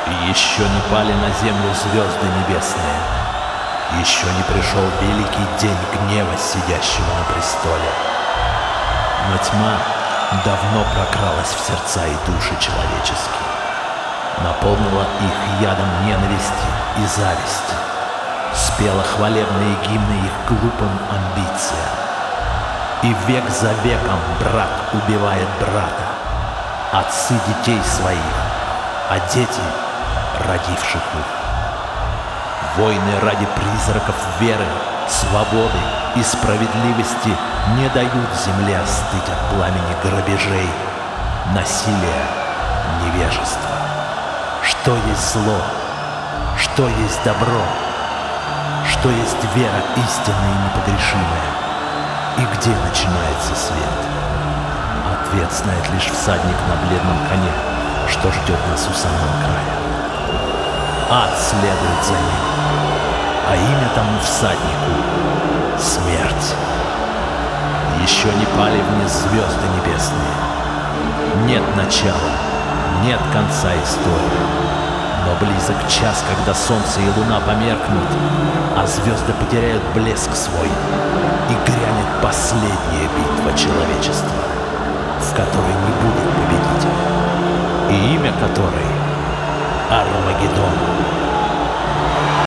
Еще не пали на землю звезды небесные, еще не пришел великий день гнева сидящего на престоле. Но тьма давно прокралась в сердца и души человеческие, наполнила их ядом ненависти и зависти, спела хвалебные гимны их глупым амбициям. И век за веком брат убивает брата, отцы детей своих, а дети родивших их. Войны ради призраков веры, свободы и справедливости не дают земле остыть от пламени грабежей, насилия, невежества. Что есть зло? Что есть добро? Что есть вера истинная и непогрешимая? И где начинается свет? Ответ знает лишь всадник на бледном коне, что ждет нас у самого края. Ад следует за ним, а имя тому всаднику — смерть. Еще не пали вниз звезды небесные. Нет начала, нет конца истории. Но близок час, когда солнце и луна померкнут, а звезды потеряют блеск свой, и грянет последняя битва человечества, в которой не будет победителя, и имя которой — Армагеддон.